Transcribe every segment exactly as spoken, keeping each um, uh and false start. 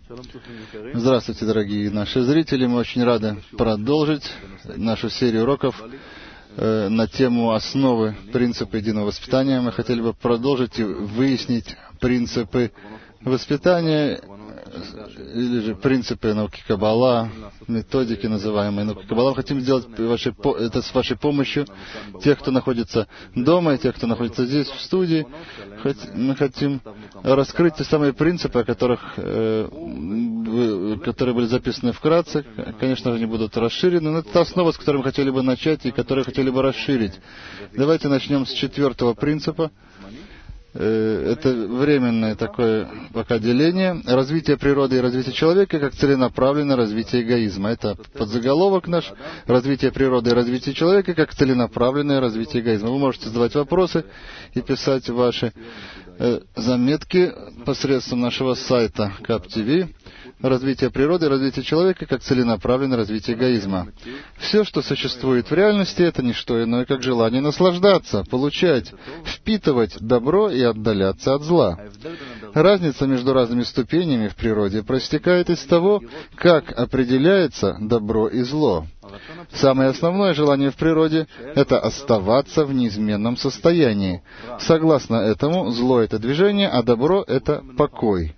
Здравствуйте, дорогие наши зрители. Мы очень рады продолжить нашу серию уроков э, на тему основы принципа единого воспитания. Мы хотели бы продолжить и выяснить принципы воспитания, или же принципы науки Каббала, методики, называемые науки Каббала. Мы хотим сделать вашей, это с вашей помощью, тех, кто находится дома, и тех, кто находится здесь, в студии. Мы хотим раскрыть те самые принципы, о которых, э, которые были записаны вкратце. Конечно же, они будут расширены, но это основа, с которой мы хотели бы начать и которую хотели бы расширить. Давайте начнем с четвертого принципа. Это временное такое пока деление. Развитие природы и развитие человека как целенаправленное развитие эгоизма. Это подзаголовок наш. Развитие природы и развитие человека как целенаправленное развитие эгоизма. Вы можете задавать вопросы и писать ваши э, заметки посредством нашего сайта КАП-ТВ. Развитие природы и развитие человека как целенаправленное развитие эгоизма. Все, что существует в реальности, это не что иное, как желание наслаждаться, получать, впитывать добро и отдаляться от зла. Разница между разными ступенями в природе проистекает из того, как определяется добро и зло. Самое основное желание в природе – это оставаться в неизменном состоянии. Согласно этому, зло – это движение, а добро – это покой.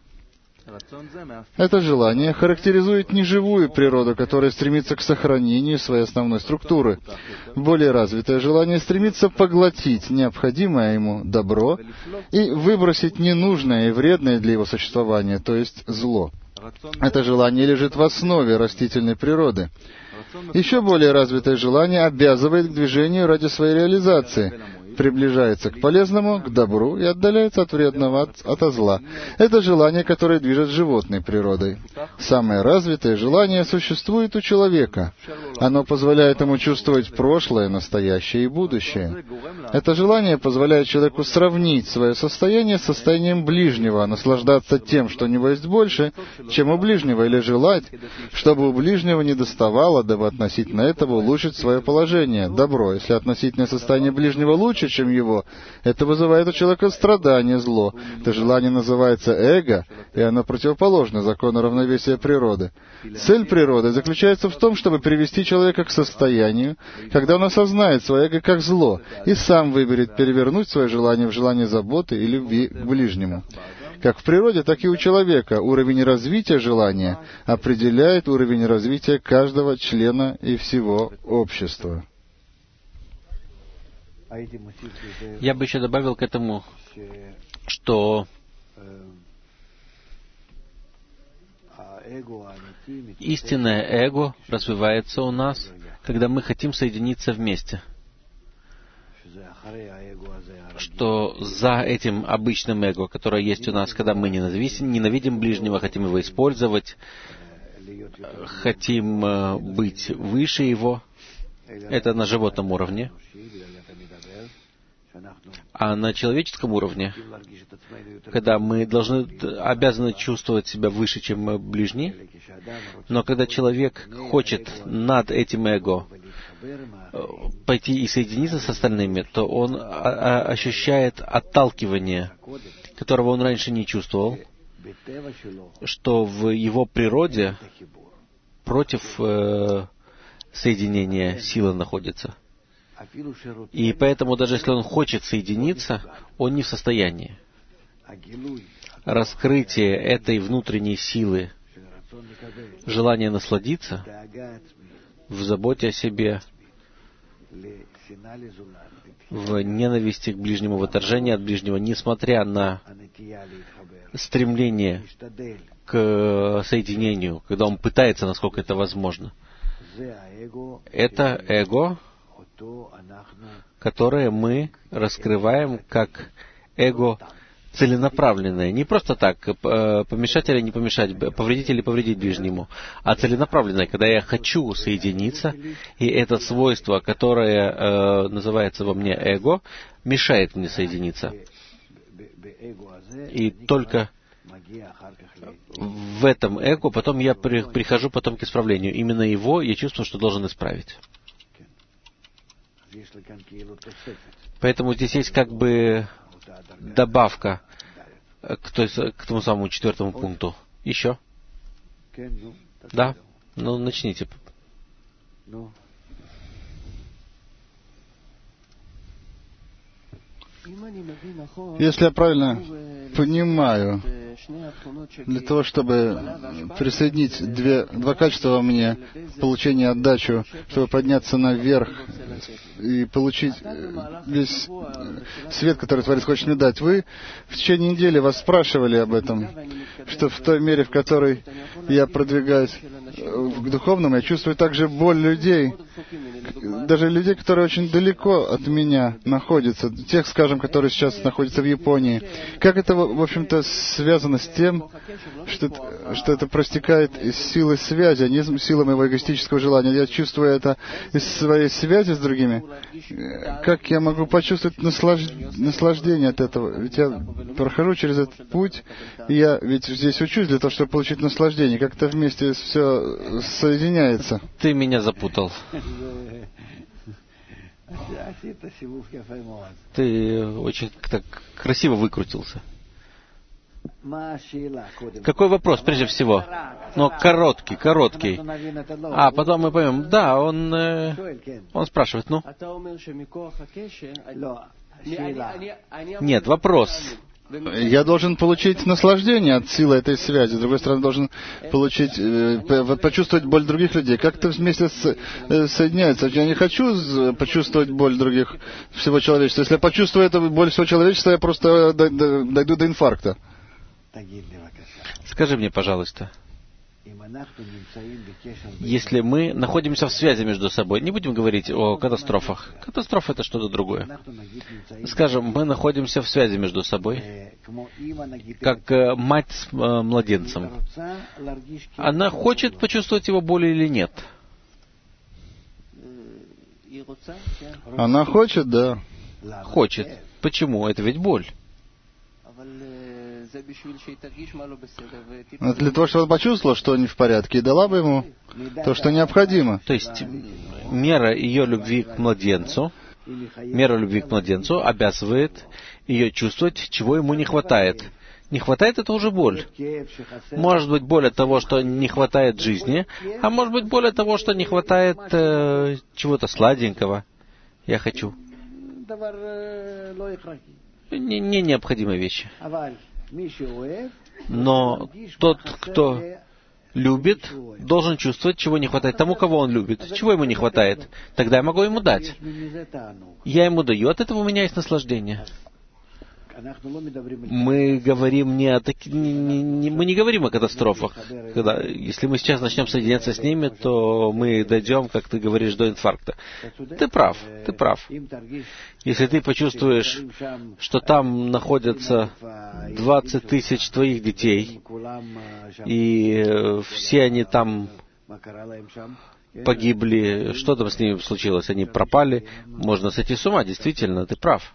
Это желание характеризует неживую природу, которая стремится к сохранению своей основной структуры. Более развитое желание стремится поглотить необходимое ему добро и выбросить ненужное и вредное для его существования, то есть зло. Это желание лежит в основе растительной природы. Еще более развитое желание обязывает к движению ради своей реализации, приближается к полезному, к добру и отдаляется от вредного, от, от зла. Это желание, которое движет животной природой. Самое развитое желание существует у человека. Оно позволяет ему чувствовать прошлое, настоящее и будущее. Это желание позволяет человеку сравнить свое состояние с состоянием ближнего, наслаждаться тем, что у него есть больше, чем у ближнего, или желать, чтобы у ближнего не доставало, дабы относительно этого улучшить свое положение. Добро. Если относительное состояние ближнего лучше, чем его, это вызывает у человека страдание, зло. Это желание называется эго, и оно противоположно закону равновесия природы. Цель природы заключается в том, чтобы привести человека к состоянию, когда он осознает свое эго как зло, и сам выберет перевернуть свое желание в желание заботы и любви к ближнему. Как в природе, так и у человека уровень развития желания определяет уровень развития каждого члена и всего общества. Я бы еще добавил к этому, что истинное эго развивается у нас, когда мы хотим соединиться вместе. Что за этим обычным эго, которое есть у нас, когда мы ненавидим, ненавидим ближнего, хотим его использовать, хотим быть выше его, это на животном уровне. А на человеческом уровне, когда мы должны, обязаны чувствовать себя выше, чем ближний, но когда человек хочет над этим эго пойти и соединиться с остальными, то он ощущает отталкивание, которого он раньше не чувствовал, что в его природе против э, соединения сила находится. И поэтому, даже если он хочет соединиться, он не в состоянии. Раскрытие этой внутренней силы, желание насладиться в заботе о себе, в ненависти к ближнему, в отторжении от ближнего, несмотря на стремление к соединению, когда он пытается, насколько это возможно. Это эго, которое мы раскрываем как эго целенаправленное. Не просто так, помешать или не помешать, повредить или повредить ближнему, а целенаправленное, когда я хочу соединиться, и это свойство, которое э, называется во мне эго, мешает мне соединиться. И только в этом эго потом я при, прихожу потом к исправлению. Именно его я чувствую, что должен исправить. Поэтому здесь есть как бы добавка к, той, к тому самому четвертому пункту. Еще? Да? Ну, начните. Если я правильно понимаю, для того, чтобы присоединить две, два качества во мне, получение отдачу, чтобы подняться наверх и получить весь свет, который Творец хочет мне дать, вы в течение недели вас спрашивали об этом, что в той мере, в которой я продвигаюсь к духовному, я чувствую также боль людей, даже людей, которые очень далеко от меня находятся, тех, скажем, которые сейчас находятся в Японии. Как это, в общем-то, связано с тем, что это, что это проистекает из силы связи, а не из силы моего эгоистического желания. Я чувствую это из своей связи с другими. Как я могу почувствовать наслаж... наслаждение от этого? Ведь я прохожу через этот путь, и я ведь здесь учусь для того, чтобы получить наслаждение. Как-то вместе все соединяется. Ты меня запутал. Ты очень так красиво выкрутился. Какой вопрос, прежде всего? Но короткий, короткий. А потом мы поймем. Да, он, э, он спрашивает, ну? Нет, вопрос. Я должен получить наслаждение от силы этой связи. С другой стороны, должен получить, э, почувствовать боль других людей. Как это вместе с, э, соединяется? Я не хочу почувствовать боль других, всего человечества. Если я почувствую эту боль всего человечества, я просто дойду до инфаркта. Скажи мне, пожалуйста, если мы находимся в связи между собой, не будем говорить о катастрофах. Катастрофа — это что-то другое. Скажем, мы находимся в связи между собой, как мать с младенцем. Она хочет почувствовать его боль или нет? Она хочет, да. Хочет. Почему? Это ведь боль. Но для того, чтобы он почувствовал, что он не в порядке, и дала бы ему то, что необходимо. То есть мера ее любви к младенцу, мера любви к младенцу обязывает ее чувствовать, чего ему не хватает. Не хватает — это уже боль. Может быть, боль от того, что не хватает жизни, а может быть, боль от того, что не хватает э, чего-то сладенького. Я хочу. Не, не необходимые вещи. Но тот, кто любит, должен чувствовать, чего не хватает тому, кого он любит. Чего ему не хватает? Тогда я могу ему дать. Я ему даю, от этого у меня есть наслаждение. Мы говорим не о таки, не, не, мы не говорим о катастрофах. Когда, если мы сейчас начнем соединяться с ними, то мы дойдем, как ты говоришь, до инфаркта. Ты прав, ты прав. Если ты почувствуешь, что там находятся двадцать тысяч твоих детей, и все они там погибли, что там с ними случилось? Они пропали, можно сойти с ума, действительно, ты прав.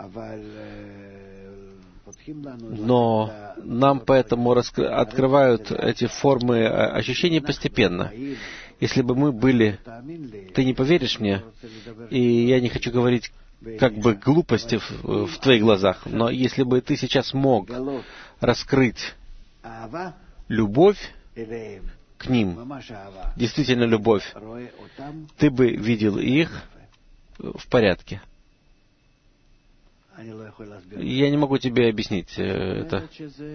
Но нам поэтому раскры... открывают эти формы ощущений постепенно. Если бы мы были... Ты не поверишь мне, и я не хочу говорить как бы глупости в, в твоих глазах, но если бы ты сейчас мог раскрыть любовь к ним, действительно любовь, ты бы видел их в порядке. Я не могу тебе объяснить это.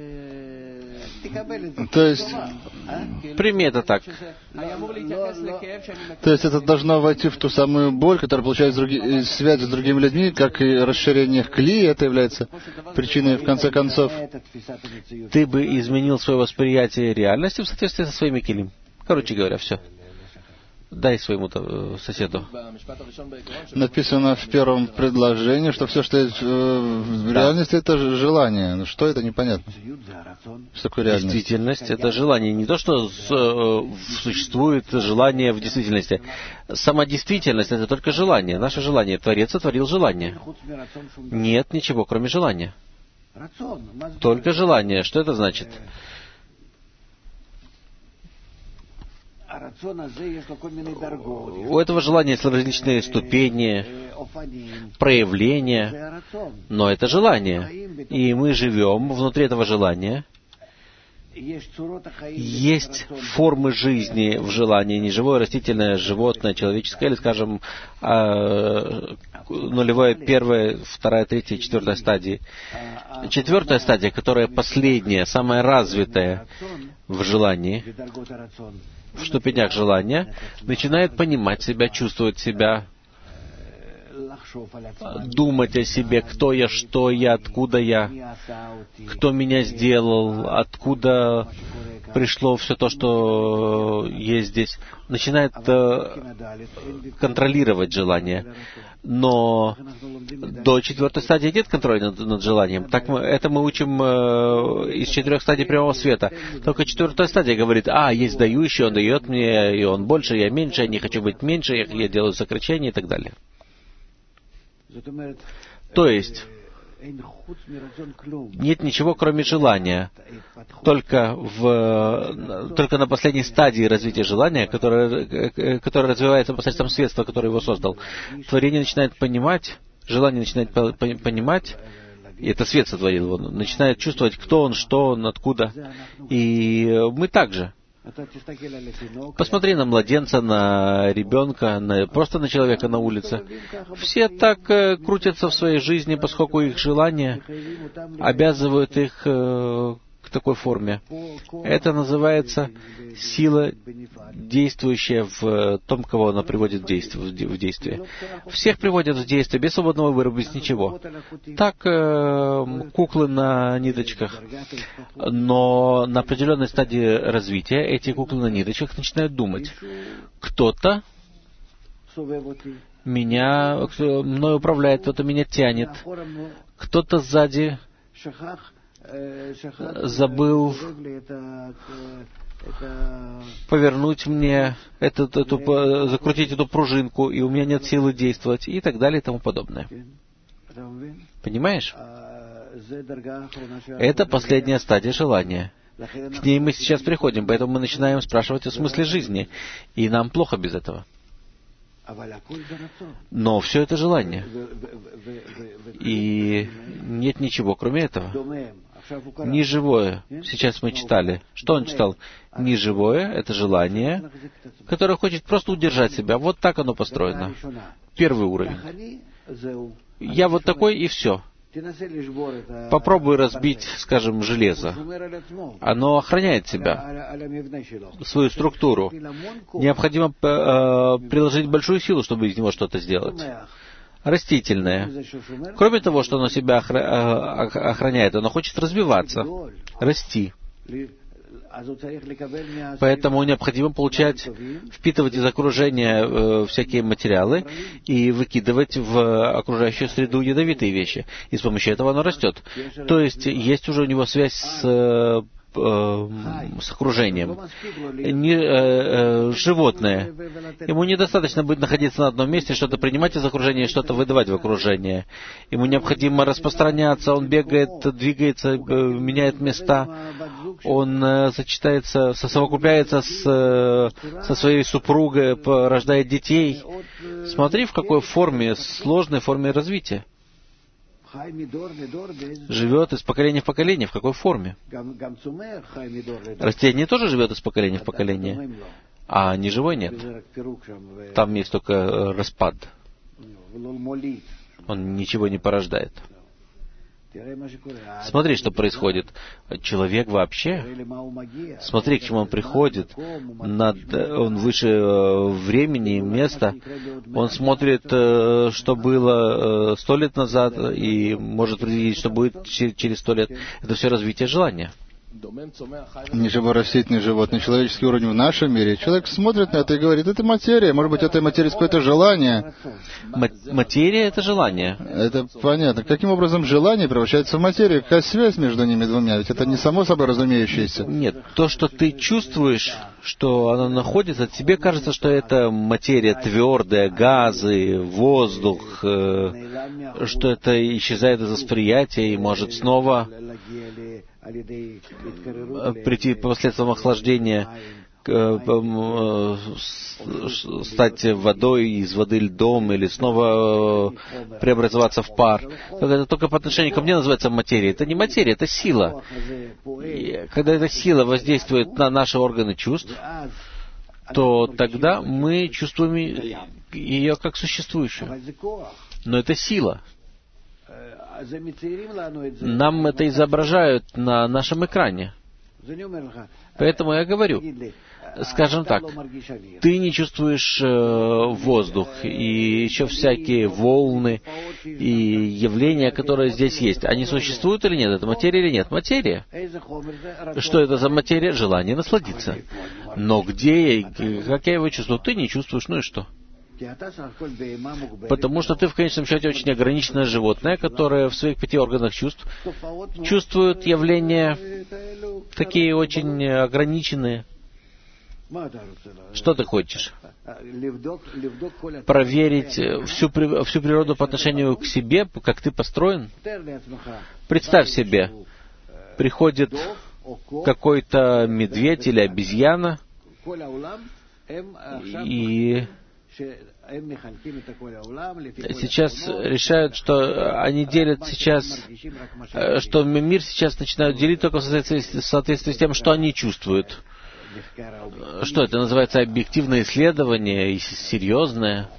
То есть, прими это так. То есть это должно войти в ту самую боль, которая получается из связи с другими людьми, как и расширение кли, это является причиной, в конце концов. Ты бы изменил свое восприятие реальности в соответствии со своими килим. Короче говоря, все. Дай своему соседу. Написано в первом предложении, что все, что есть в реальности, да, это желание. Но что это, непонятно. Что такое реальность? Действительность — это желание. Не то, что существует желание в действительности. Сама действительность — это только желание. Наше желание. Творец сотворил желание. Нет ничего, кроме желания. Только желание. Что это значит? У этого желания есть различные ступени, проявления, но это желание. И мы живем внутри этого желания. есть формы жизни в желании, не живое, растительное, животное, человеческое, или, скажем, нулевая, первая, вторая, третья, четвертая стадии. Четвертая стадия, которая последняя, самая развитая в желании, в ступенях желания, начинает понимать себя, чувствовать себя, думать о себе, кто я, что я, откуда я, кто меня сделал, откуда пришло все то, что есть здесь. Начинает э, контролировать желание. Но до четвертой стадии нет контроля над, над желанием. Так мы, это мы учим э, из четырех стадий прямого света. Только четвертая стадия говорит: а, есть дающий, он дает мне, и он больше, я меньше, я не хочу быть меньше, я, я делаю сокращение и так далее. То есть, нет ничего, кроме желания. Только, в, только на последней стадии развития желания, которое, которое развивается посредством средства, которое его создал, творение начинает понимать, желание начинает по, по, понимать, и это свет сотворил его, начинает чувствовать, кто он, что он, откуда. И мы также. Посмотри на младенца, на ребенка, на, просто на человека на улице. Все так э, крутятся в своей жизни, поскольку их желания обязывают их э, к такой форме. Это называется сила, действующая в том, кого она приводит в действие. В действие. Всех приводят в действие без свободного выбора, без ничего. Так э, куклы на ниточках. Но на определенной стадии развития эти куклы на ниточках начинают думать. Кто-то меня, кто мной управляет, кто-то меня тянет. Кто-то сзади забыл повернуть мне, эту, эту, закрутить эту пружинку, и у меня нет силы действовать, и так далее, и тому подобное. Понимаешь? Это последняя стадия желания. К ней мы сейчас приходим, поэтому мы начинаем спрашивать о смысле жизни, и нам плохо без этого. Но все это желание. И нет ничего, кроме этого. Неживое. Сейчас мы читали. Что он читал? Неживое — это желание, которое хочет просто удержать себя. Вот так оно построено. Первый уровень. Я вот такой, и все. Попробуй разбить, скажем, железо. Оно охраняет себя, свою структуру. Необходимо э, приложить большую силу, чтобы из него что-то сделать. Растительное. Кроме того, что оно себя охраняет, оно хочет развиваться, расти. Поэтому необходимо получать, впитывать из окружения э, всякие материалы и выкидывать в окружающую среду ядовитые вещи. И с помощью этого оно растет. То есть есть уже у него связь с, э, э, с окружением. Не, э, э, животное. Ему недостаточно будет находиться на одном месте, что-то принимать из окружения и что-то выдавать в окружение. Ему необходимо распространяться, он бегает, двигается, э, меняет места. Он э, сочетается, совокупляется с, э, со своей супругой, рождает детей. Смотри, в какой форме, сложной форме развития. Живет из поколения в поколение. В какой форме? Растение тоже живет из поколения в поколение, а неживой нет. Там есть только распад. Он ничего не порождает. Смотри, что происходит. Человек вообще, смотри, к чему он приходит, над, он выше времени и места, он смотрит, что было сто лет назад, и может предвидеть, что будет через сто лет. Это все развитие желания. Неживой, растительный, животный, человеческий уровень в нашем мире. Человек смотрит на это и говорит: это материя. Может быть, это материя какое-то желание. Материя — это желание. Это понятно. Каким образом желание превращается в материю? Какая связь между ними двумя? Ведь это не само собой разумеющееся. Нет. То, что ты чувствуешь, что оно находится, тебе кажется, что это материя твердая, газы, воздух, э, что это исчезает из восприятия и может снова прийти по последствиям охлаждения стать водой, из воды льдом, или снова преобразоваться в пар. Это только по отношению ко мне называется материя. Это не материя, это сила. И когда эта сила воздействует на наши органы чувств, то тогда мы чувствуем ее как существующую. Но это сила. Нам это изображают на нашем экране. Поэтому я говорю, скажем так, ты не чувствуешь э, воздух, и еще всякие волны и явления, которые здесь есть. Они существуют или нет? Это материя или нет? Материя. Что это за материя? Желание насладиться. Но где я, как я его чувствую? Ты не чувствуешь, ну и что? Потому что ты в конечном счете очень ограниченное животное, которое в своих пяти органах чувств чувствует явления такие очень ограниченные. Что ты хочешь? Проверить всю, всю природу по отношению к себе, как ты построен? Представь себе, приходит какой-то медведь или обезьяна, и сейчас решают, что они делят сейчас, что мир сейчас начинают делить только в соответствии, в соответствии с тем, что они чувствуют. Что это называется? Объективное исследование, серьезное,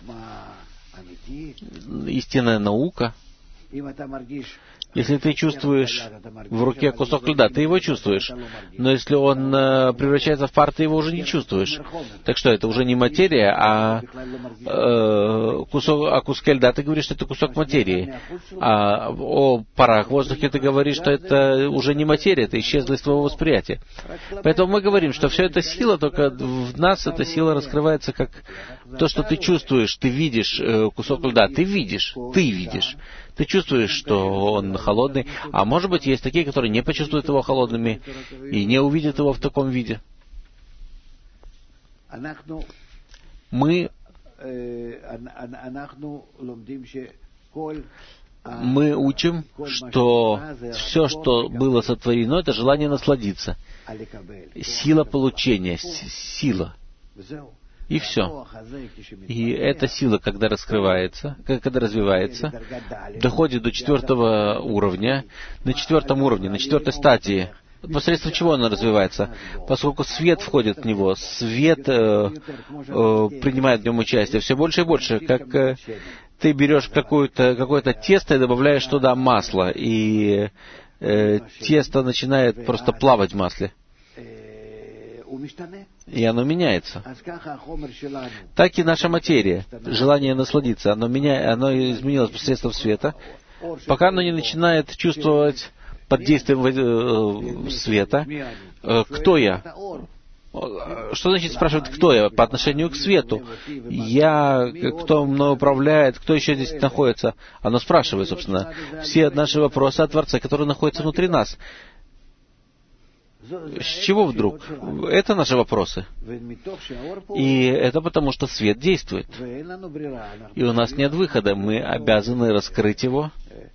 истинная наука. Если ты чувствуешь в руке кусок льда, ты его чувствуешь. Но если он э, превращается в пар, ты его уже не чувствуешь. Так что это уже не материя, а э, кусок, о куске льда ты говоришь, что это кусок материи. А о парах в воздухе ты говоришь, что это уже не материя, это исчезло из твоего восприятия. Поэтому мы говорим, что все это сила, только в нас эта сила раскрывается как то, что ты чувствуешь, ты видишь э, кусок льда, ты видишь, ты видишь. Ты чувствуешь, что он холодный, а может быть, есть такие, которые не почувствуют его холодными и не увидят его в таком виде. Мы, мы учим, что все, что было сотворено, это желание насладиться. Сила получения, сила. И все. И эта сила, когда раскрывается, когда развивается, доходит до четвертого уровня. На четвертом уровне, на четвертой стадии, посредством чего она развивается? Поскольку свет входит в него, свет э, э, принимает в нем участие все больше и больше. Как э, ты берешь какое-то, какое-то тесто и добавляешь туда масло, и э, тесто начинает просто плавать в масле. И оно меняется. Так и наша материя, желание насладиться, оно, меня, оно изменилось посредством света, пока оно не начинает чувствовать под действием э, света, э, кто я. Что значит спрашивать, кто я по отношению к свету? Я, кто мной управляет, кто еще здесь находится? Оно спрашивает, собственно, все наши вопросы о Творце, который находится внутри нас. С чего вдруг? Это наши вопросы. И это потому, что свет действует. И у нас нет выхода. Мы обязаны раскрыть его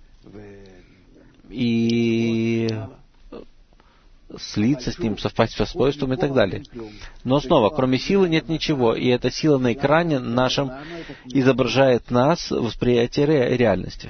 и слиться с ним, совпасть со свойством и так далее. Но снова, кроме силы нет ничего. И эта сила на экране нашем изображает нас, восприятие ре- реальности.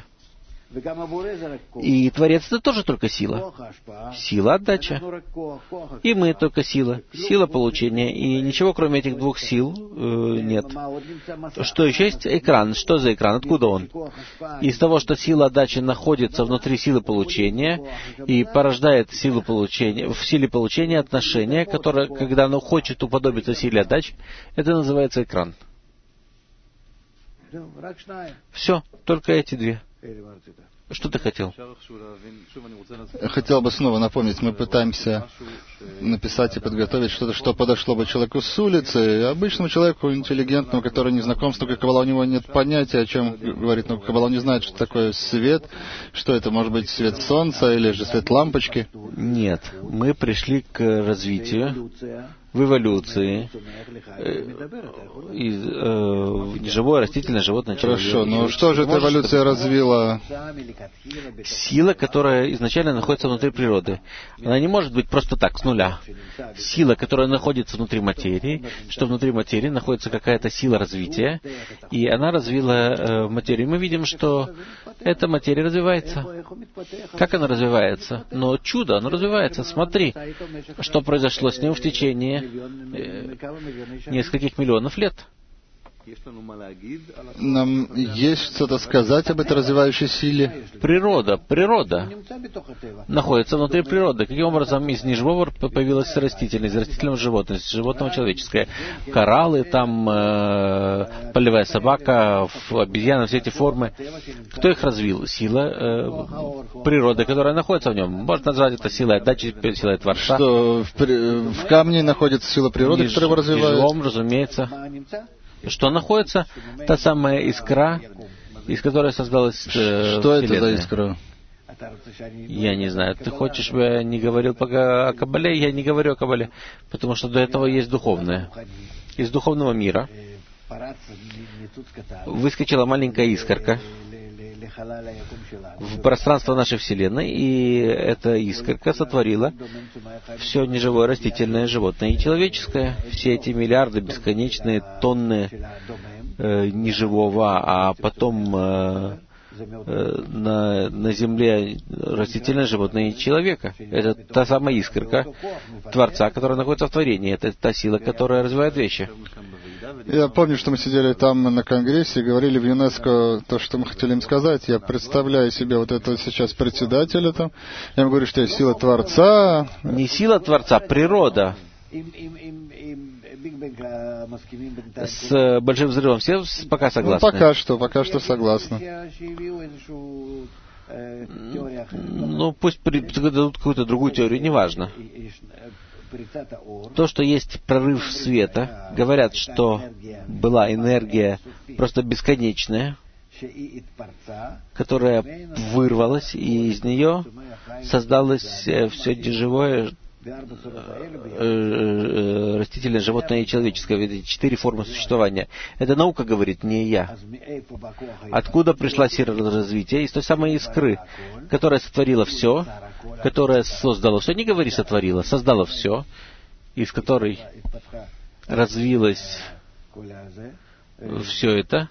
И Творец — это тоже только сила. Сила отдача. И мы только сила. Сила получения. И ничего, кроме этих двух сил, э, нет. Что еще есть? Экран. Что за экран? Откуда он? Из того, что сила отдачи находится внутри силы получения и порождает силу получения, в силе получения отношения, которое, когда оно хочет уподобиться силе отдачи, это называется экран. Все, только эти две. Что ты хотел? Я хотел бы снова напомнить, мы пытаемся написать и подготовить что-то, что подошло бы человеку с улицы, обычному человеку интеллигентному, который не знаком с такой Каббалой, у него нет понятия, о чем говорит, но Каббала не знает, что такое свет, что это может быть свет солнца или же свет лампочки. Нет, мы пришли к развитию в эволюции, из, э, неживое, растительное, животное, человек. Хорошо, но что же эта эволюция развила? Сила, которая изначально находится внутри природы. Она не может быть просто так, с нуля. Сила, которая находится внутри материи, что внутри материи находится какая-то сила развития, и она развила э, материю. Мы видим, что эта материя развивается. Как она развивается? Но чудо, оно развивается. Смотри, что произошло с ним в течение э, нескольких миллионов лет. Нам есть что-то сказать об этой развивающей силе? Природа, природа находится внутри природы. Каким образом из неживого появилась растительность, из растительного животного, из животного человеческое? Кораллы, там э, полевая собака, обезьяна, все эти формы. Кто их развил? Сила э, природы, которая находится в нем. Можно назвать это силой отдачи, силой Творца. Что в, в камне находится сила природы, Неж, которая его развивает? В неживом, разумеется. Что находится? Та самая искра, из которой создалась э, Что Вселенная. это за искра? Я не знаю. Ты хочешь, чтобы я не говорил пока о Кабале? Я не говорю о Кабале, потому что до этого есть духовное. Из духовного мира выскочила маленькая искорка в пространство нашей Вселенной, и эта искорка сотворила все неживое, растительное, животное и человеческое. Все эти миллиарды, бесконечные тонны э, неживого, а потом э, э, на, на Земле растительное, животное и человека. Это та самая искорка Творца, которая находится в творении. Это та сила, которая развивает вещи. Я помню, что мы сидели там на Конгрессе и говорили в ЮНЕСКО то, что мы хотели им сказать. Я представляю себе вот этого сейчас председателя там. Я ему говорю, что есть сила Творца. Не сила Творца, природа. С Большим взрывом все пока согласны? Ну, пока что, пока что согласны. Ну, пусть дадут какую-то другую теорию, неважно. То, что есть прорыв света, говорят, что была энергия просто бесконечная, которая вырвалась, и из нее создалось все неживое, растительное, животное и человеческое. Эти четыре формы существования. Это наука говорит, не я. Откуда пришла сила развития? Из той самой искры, которая сотворила все, которая создала все. Не говори сотворила, создала все, из которой развилось все это.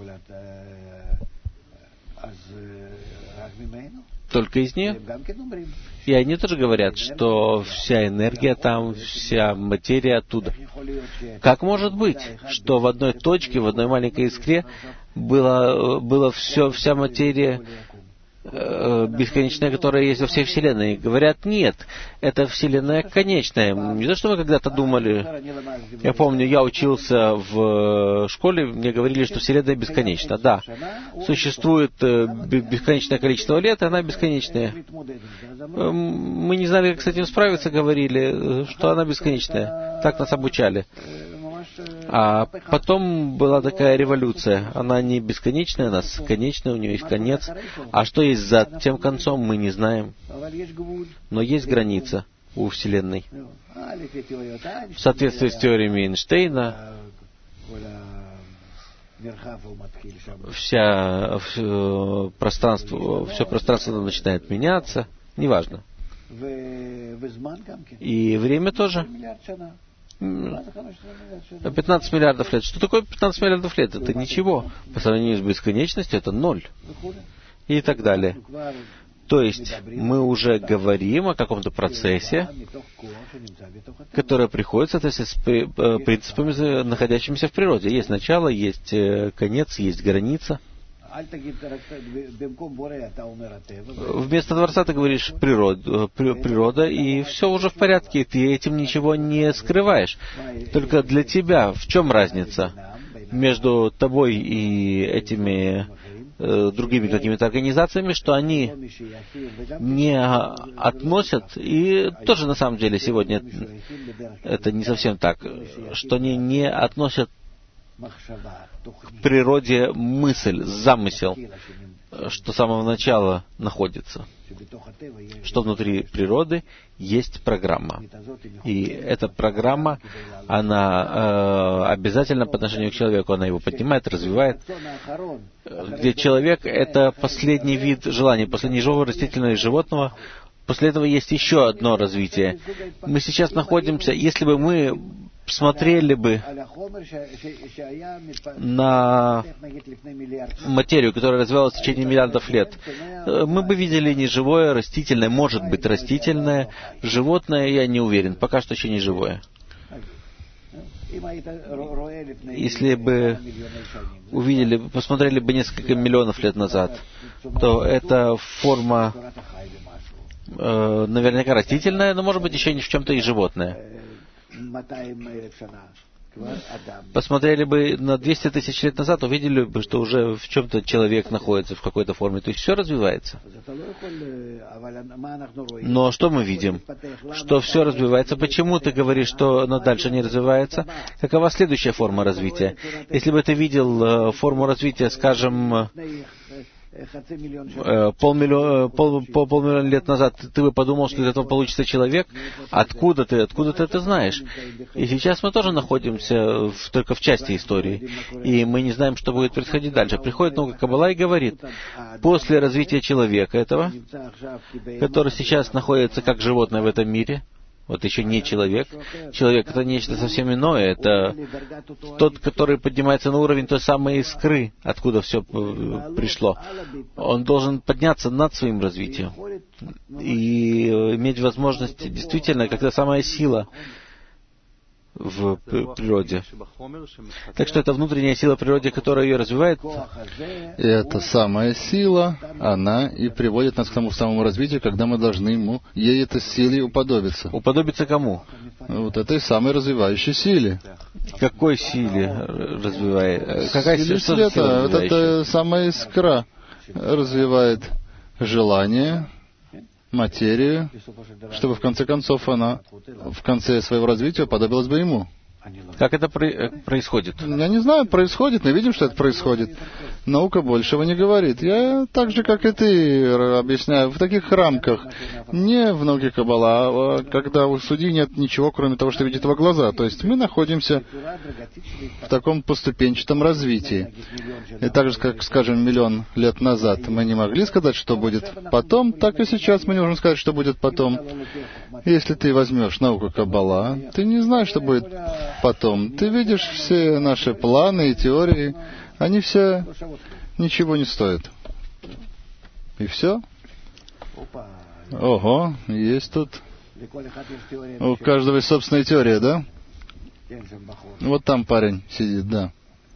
Только из нее. И они тоже говорят, что вся энергия там, вся материя оттуда. Как может быть, что в одной точке, в одной маленькой искре было, было все, вся материя бесконечная, которая есть во всей Вселенной? Говорят, нет, это Вселенная конечная. Не то, что мы когда-то думали. Я помню, я учился в школе, мне говорили, что Вселенная бесконечна. Да, существует бесконечное количество лет, и она бесконечная. Мы не знали, как с этим справиться, говорили, что она бесконечная. Так нас обучали. А потом была такая революция. Она не бесконечная, она конечная, у нее есть конец. А что есть за тем концом, мы не знаем. Но есть граница у Вселенной. В соответствии с теориями Эйнштейна, вся, все пространство, все пространство начинает меняться. Неважно. И время тоже. пятнадцать миллиардов лет. Что такое пятнадцать миллиардов лет? Это ничего. По сравнению с бесконечностью это ноль. И так далее. То есть мы уже говорим о каком-то процессе, который приходит в соответствии с принципами, находящимися в природе. Есть начало, есть конец, есть граница. Вместо Творца ты говоришь природа, природа, и все уже в порядке, ты этим ничего не скрываешь. Только для тебя в чем разница между тобой и этими э, другими какими-то организациями, что они не относят, и тоже на самом деле сегодня это не совсем так, что они не относят к природе мысль, замысел, что с самого начала находится, что внутри природы есть программа. И эта программа, она э, обязательно по отношению к человеку, она его поднимает, развивает. Где человек — это последний вид желаний, последний живого растительного и животного. После этого есть еще одно развитие. Мы сейчас находимся, если бы мы смотрели бы на материю, которая развивалась в течение миллиардов лет, мы бы видели не живое, растительное, может быть растительное, животное, я не уверен, пока что еще не живое. Если бы увидели, посмотрели бы несколько миллионов лет назад, то эта форма э, наверняка растительная, но может быть еще в чем-то и животное. Посмотрели бы на двести тысяч лет назад, увидели бы, что уже в чем-то человек находится в какой-то форме. То есть все развивается. Но что мы видим? Что все развивается. Почему ты говоришь, что оно дальше не развивается? Какова следующая форма развития? Если бы ты видел форму развития, скажем, полмиллиона, пол, пол, полмиллиона лет назад, ты бы подумал, что из этого получится человек. Откуда ты? Откуда ты это знаешь? И сейчас мы тоже находимся в, только в части истории. И мы не знаем, что будет происходить дальше. Приходит наука Каббала и говорит, после развития человека этого, который сейчас находится как животное в этом мире, вот еще не человек. Человек — это нечто совсем иное. Это тот, который поднимается на уровень той самой искры, откуда все пришло. Он должен подняться над своим развитием и иметь возможность действительно, как та самая сила в природе. Так что это внутренняя сила природы, которая ее развивает. И эта самая сила, она и приводит нас к тому самому развитию, когда мы должны ему, ей этой силе уподобиться. Уподобиться кому? Вот этой самой развивающей силе. Какой силе развивает? Какая сила света? Вот эта самая искра развивает желание, материю, чтобы в конце концов она в конце своего развития подобилась бы ему. Как это происходит? Я не знаю, происходит, мы видим, что это происходит. Наука большего не говорит. Я так же, как и ты, объясняю, в таких рамках. Не в науке Каббала, а когда у судьи нет ничего, кроме того, что видит его глаза. То есть мы находимся в таком поступенчатом развитии. И так же, как, скажем, миллион лет назад мы не могли сказать, что будет потом, так и сейчас мы не можем сказать, что будет потом. Если ты возьмешь науку Каббала, ты не знаешь, что будет потом. Ты видишь все наши планы и теории, они все ничего не стоят. И все. Ого, есть тут. У каждого есть собственная теория, да? Вот там парень сидит, да.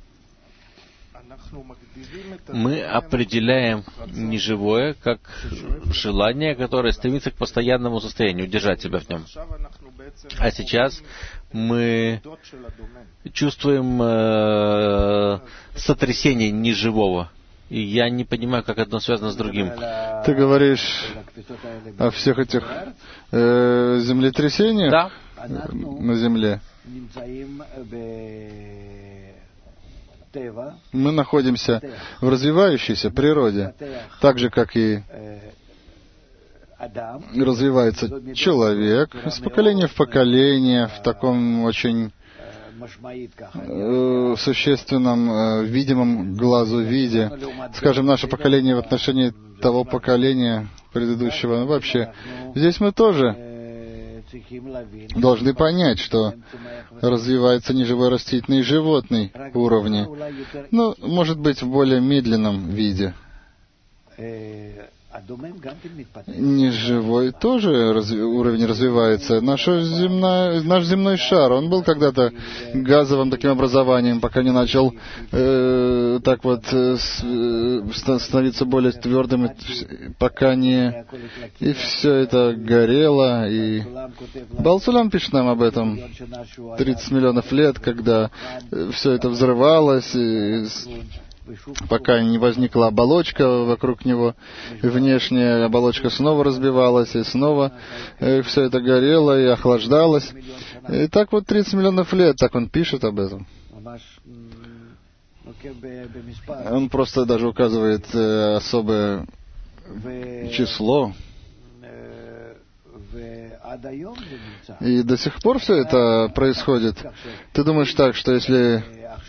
Мы определяем неживое как желание, которое стремится к постоянному состоянию, удержать себя в нем. А сейчас мы чувствуем э, сотрясение неживого. И я не понимаю, как одно связано с другим. Ты говоришь о всех этих э, землетрясениях да. на Земле? Мы находимся в развивающейся природе, так же, как и развивается человек из поколения в поколение, в таком очень э, существенном, э, видимом глазу виде. Скажем, наше поколение в отношении того поколения предыдущего. Ну, вообще, здесь мы тоже должны понять, что развивается неживой, растительный и животный уровни. Ну, может быть, в более медленном виде. Неживой тоже разви- уровень развивается. Наша земная, наш земной шар, он был когда-то газовым таким образованием, пока не начал э, так вот э, становиться более твердым, пока не... И все это горело, и... Баал Сулам пишет нам об этом тридцать миллионов лет, когда все это взрывалось, и пока не возникла оболочка вокруг него, и внешняя оболочка снова разбивалась, и снова э, все это горело и охлаждалось. И так вот тридцать миллионов лет, так он пишет об этом. Он просто даже указывает э, особое число. И до сих пор все это происходит. Ты думаешь так, что если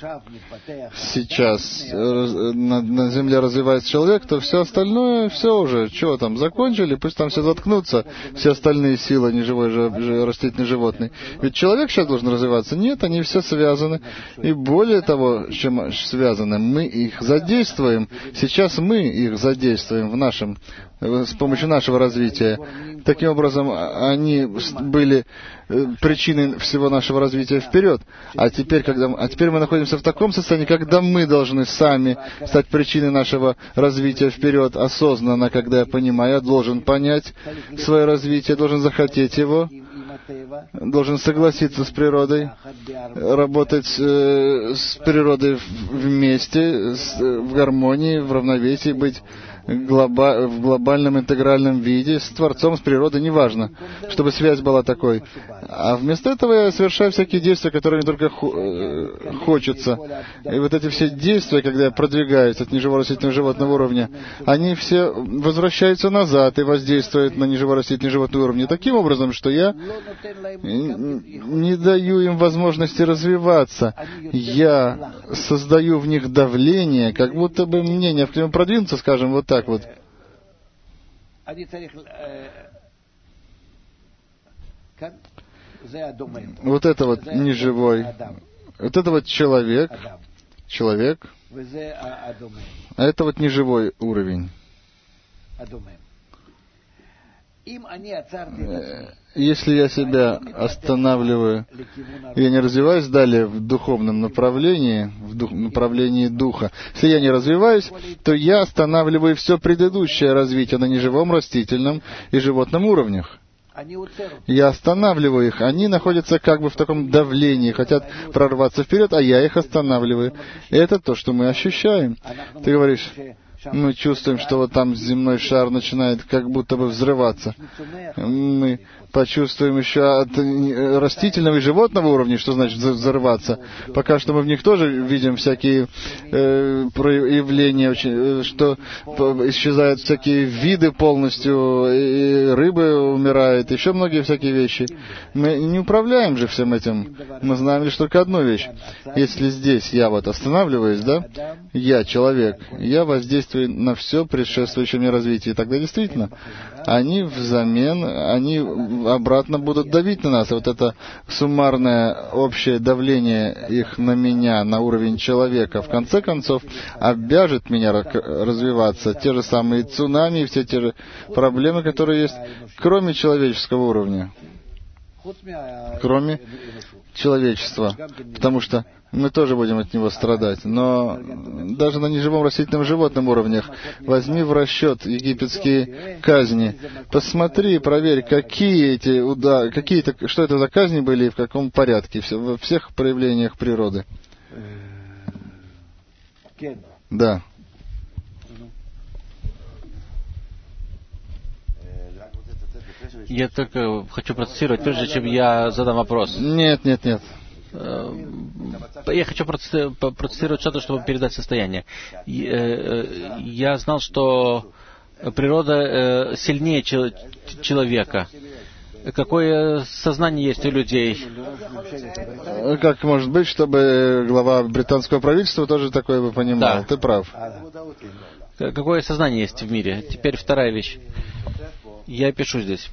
сейчас на, на Земле развивается человек, то все остальное, все уже, что там, закончили, пусть там все заткнутся, все остальные силы, неживой, же, растительный, животный. Ведь человек сейчас должен развиваться. Нет, они все связаны. И более того, чем связаны, мы их задействуем. Сейчас мы их задействуем в нашем, с помощью нашего развития. Таким образом, они были причиной всего нашего развития вперед. А теперь, когда, а теперь мы находимся в таком состоянии, когда мы должны сами стать причиной нашего развития вперед, осознанно, когда я понимаю, я должен понять свое развитие, должен захотеть его, должен согласиться с природой, работать э, с природой вместе, с, в гармонии, в равновесии, быть глоба, в глобальном интегральном виде, с Творцом, с природой, неважно, чтобы связь была такой. А вместо этого я совершаю всякие действия, которые мне только хо, э, хочется. И вот эти все действия, когда я продвигаюсь от неживорастительного животного уровня, они все возвращаются назад и воздействуют на неживорастительный животный уровень таким образом, что я не даю им возможности развиваться. Я создаю в них давление, как будто бы мне необходимо продвинуться, скажем, вот так вот. Вот это вот неживой, вот это вот человек, человек, а это вот неживой уровень. Если я себя останавливаю, я не развиваюсь далее в духовном направлении, в дух, направлении духа, если я не развиваюсь, то я останавливаю все предыдущее развитие на неживом, растительном и животном уровнях. Я останавливаю их. Они находятся как бы в таком давлении, хотят прорваться вперед, а я их останавливаю. И это то, что мы ощущаем. Ты говоришь, мы чувствуем, что вот там земной шар начинает как будто бы взрываться. Мы почувствуем еще от растительного и животного уровня, что значит взрываться. Пока что мы в них тоже видим всякие э, проявления, очень, что исчезают всякие виды полностью, и рыбы умирают, еще многие всякие вещи. Мы не управляем же всем этим. Мы знаем лишь только одну вещь. Если здесь я вот останавливаюсь, да, я человек, я воздействую на все предшествующее мне развитие. И тогда действительно, они взамен, они обратно будут давить на нас. И вот это суммарное общее давление их на меня, на уровень человека, в конце концов, обяжет меня развиваться. Те же самые цунами и все те же проблемы, которые есть, кроме человеческого уровня. Кроме человечества. Потому что мы тоже будем от него страдать. Но даже на неживом растительном животном уровнях возьми в расчет египетские казни. Посмотри, проверь, какие эти удары, какие это, что это за казни были и в каком порядке, во всех проявлениях природы. Да. Я только хочу процитировать, прежде чем я задам вопрос. Нет, нет, нет. Я хочу процитировать что-то, чтобы передать состояние. Я знал, что природа сильнее человека. Какое сознание есть у людей? Как может быть, чтобы глава британского правительства тоже такое бы понимал? Да. Ты прав. Какое сознание есть в мире? Теперь вторая вещь. Я пишу здесь.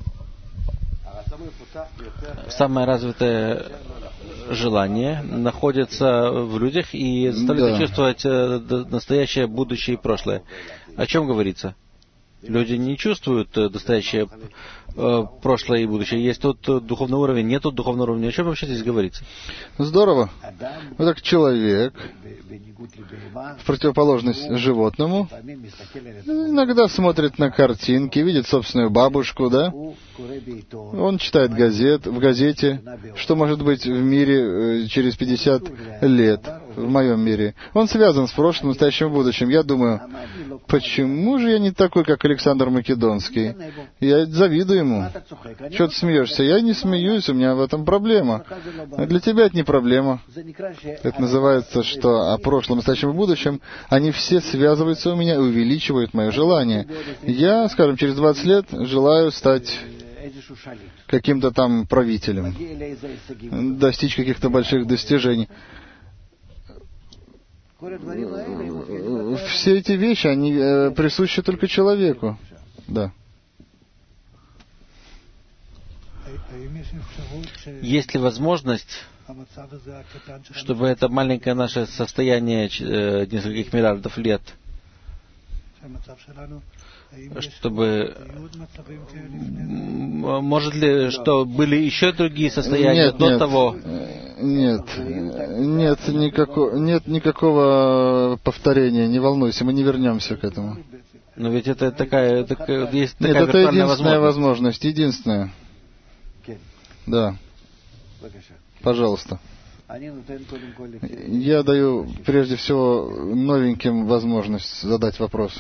Самое развитое желание находится в людях и заставляет да. чувствовать настоящее, будущее и прошлое. О чем говорится? Люди не чувствуют настоящее, прошлое и будущее. Есть тот духовный уровень, нет тут духовного уровня. О чем вообще здесь говорится? Здорово. Вот так человек, в противоположность животному, иногда смотрит на картинки, видит собственную бабушку, да? Он читает газет, в газете, что может быть в мире через пятьдесят лет. в моем мире. Он связан с прошлым, настоящим и будущим. Я думаю, почему же я не такой, как Александр Македонский? Я завидую ему. Чего ты смеешься? Я не смеюсь, у меня в этом проблема. А для тебя это не проблема. Это называется, что о прошлом, настоящем и будущем, они все связываются у меня и увеличивают мое желание. Я, скажем, через двадцать лет желаю стать каким-то там правителем, достичь каких-то больших достижений. Все эти вещи, они э, присущи только человеку. Да. Есть ли возможность, чтобы это маленькое наше состояние э, нескольких миллиардов лет, чтобы... Может ли, что были еще другие состояния нет, до нет, того? Нет, нет, никакого, нет никакого повторения, не волнуйся, мы не вернемся к этому. Но ведь это такая, такая есть такая нет, это единственная возможность. возможность, единственная. Да. Пожалуйста. Я даю прежде всего новеньким возможность задать вопрос.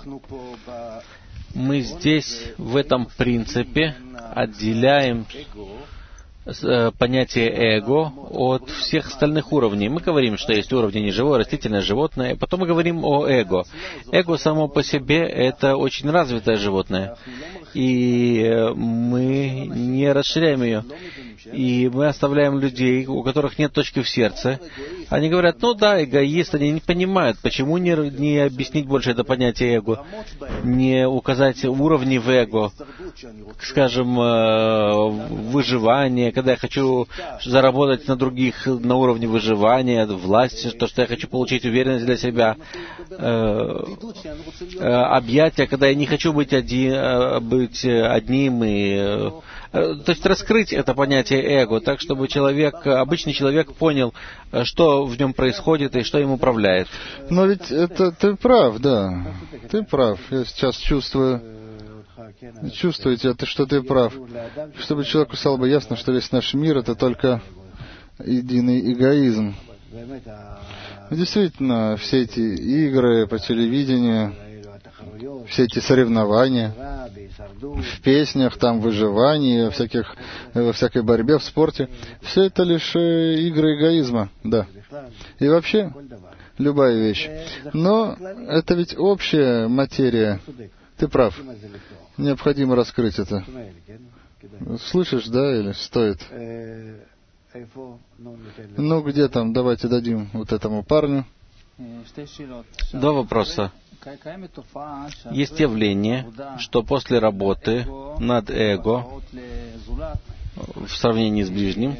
Мы здесь, в этом принципе, отделяем понятие эго от всех остальных уровней. Мы говорим, что есть уровни неживое, растительное, животное, потом мы говорим о эго. Эго само по себе — это очень развитое животное, и мы не расширяем ее. И мы оставляем людей, у которых нет точки в сердце. Они говорят, ну да, эгоист, они не понимают, почему не, не объяснить больше это понятие эго, не указать уровни в эго, скажем, выживание, когда я хочу заработать на других на уровне выживания, власти, то, что я хочу получить уверенность для себя, объятия, когда я не хочу быть, один, быть одним и... То есть раскрыть это понятие эго, так, чтобы человек, обычный человек понял, что в нем происходит и что им управляет. Но ведь это ты прав, да. Ты прав. Я сейчас чувствую, чувствуете это, что ты прав. Чтобы человеку стало бы ясно, что весь наш мир — это только единый эгоизм. Действительно, все эти игры по телевидению, все эти соревнования в песнях, там, выживании, всяких, во всякой борьбе, в спорте, все это лишь игры эгоизма, да. И вообще, любая вещь. Но это ведь общая материя. Ты прав. Необходимо раскрыть это. Слышишь, да, или стоит? Ну, где там? Давайте дадим вот этому парню. Два вопроса. Есть явление, что после работы над эго в сравнении с ближним,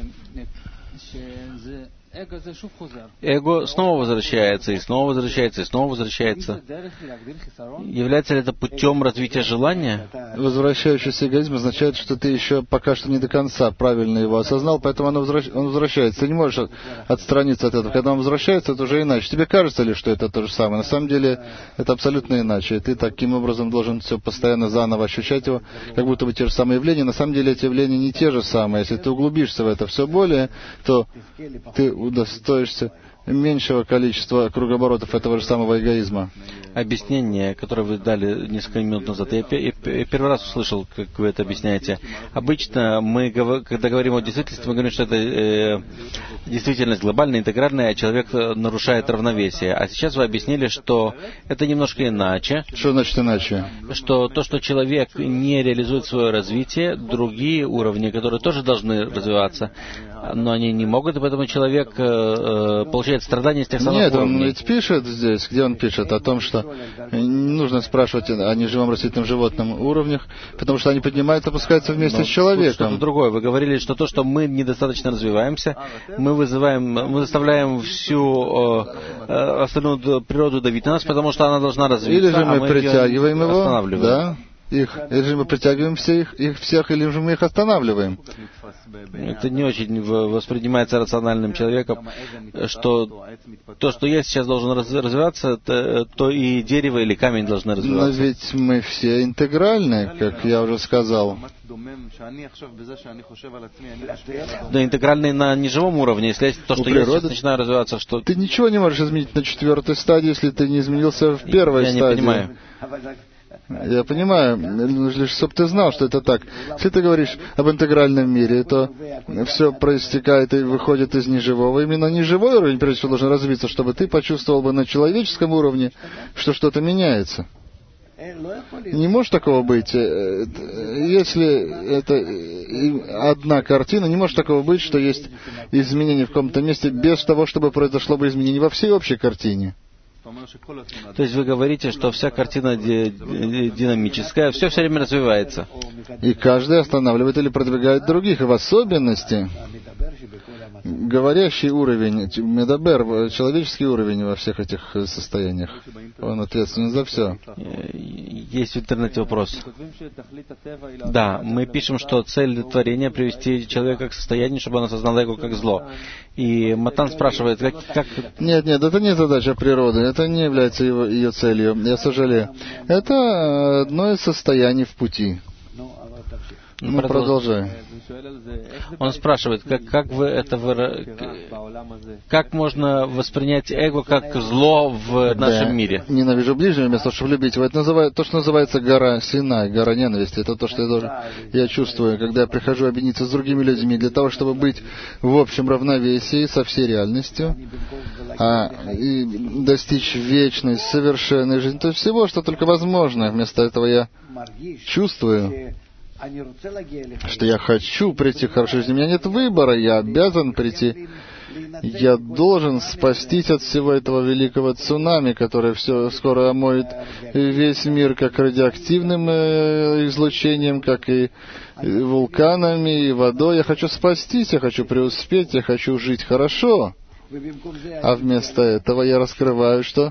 эго снова возвращается, и снова возвращается, и снова возвращается. Является ли это путем развития желания? Возвращающийся эгоизм означает, что ты еще пока что не до конца правильно его осознал, поэтому он возвращается. Ты не можешь отстраниться от этого. Когда он возвращается, это уже иначе. Тебе кажется ли, что это то же самое? На самом деле, это абсолютно иначе. И ты таким образом должен все постоянно заново ощущать его, как будто бы те же самые явления. На самом деле, эти явления не те же самые. Если ты углубишься в это все более, то ты удостоишься меньшего количества кругооборотов этого же самого эгоизма. Объяснение, которое вы дали несколько минут назад, я первый раз услышал, как вы это объясняете. Обычно мы, когда говорим о действительности, мы говорим, что это э, действительность глобальная, интегральная, а человек нарушает равновесие. А сейчас вы объяснили, что это немножко иначе. Что значит иначе? Что то, что человек не реализует свое развитие, другие уровни, которые тоже должны развиваться, но они не могут, и поэтому человек э, получает страдания с тех самых Нет, уровней. он ведь пишет здесь, где он пишет о том, что не нужно спрашивать о неживом растительном животном уровнях, потому что они поднимаются и опускаются вместе Но с человеком. Что-то другое. Вы говорили, что то, что мы недостаточно развиваемся, мы вызываем, мы заставляем всю э, остальную природу давить на нас, потому что она должна развиться. Или же мы а мы притягиваем его, останавливаем. да, их, или же мы притягиваем всех, их всех, или же мы их останавливаем. Это не очень воспринимается рациональным человеком, что то, что я сейчас должен развиваться, то и дерево или камень должны развиваться. Но ведь мы все интегральны, как я уже сказал. Да, интегральный на неживом уровне. Если то, что я сейчас начинаю развиваться, что... Ты ничего не можешь изменить на четвертой стадии, если ты не изменился в первой я стадии. Я не понимаю. Я понимаю, лишь чтобы ты знал, что это так. Если ты говоришь об интегральном мире, то все проистекает и выходит из неживого. Именно неживой уровень, прежде всего, должен развиться, чтобы ты почувствовал бы на человеческом уровне, что что-то меняется. Не может такого быть. Если это одна картина, не может такого быть, что есть изменение в каком-то месте без того, чтобы произошло бы изменение во всей общей картине. То есть вы говорите, что вся картина ди- ди- динамическая, все все время развивается. И каждый останавливает или продвигает других. И в особенности говорящий уровень, медабер, человеческий уровень во всех этих состояниях. Он ответственен за все. Есть в интернете вопрос. Да, мы пишем, что цель творения — привести человека к состоянию, чтобы он осознал его как зло. И Матан спрашивает, как... как... Нет, нет, это не задача природы, это не является его, ее целью, я сожалею. Это одно из состояний в пути. Ну, продолжаем. Он спрашивает, как, как вы это выра... как можно воспринять эго как зло в нашем да. мире? Ненавижу ближнего вместо того, чтобы любить его. Это называет, то, что называется гора Синай, гора ненависти. Это то, что я должен, я чувствую, когда я прихожу объединиться с другими людьми, для того, чтобы быть в общем равновесии со всей реальностью, а, и достичь вечной, совершенной жизни. То есть всего, что только возможно. Вместо этого я чувствую, что я хочу прийти к хорошей жизни. У меня нет выбора, я обязан прийти. Я должен спастись от всего этого великого цунами, которое все скоро омоет весь мир как радиоактивным излучением, как и вулканами, и водой. Я хочу спастись, я хочу преуспеть, я хочу жить хорошо. А вместо этого я раскрываю, что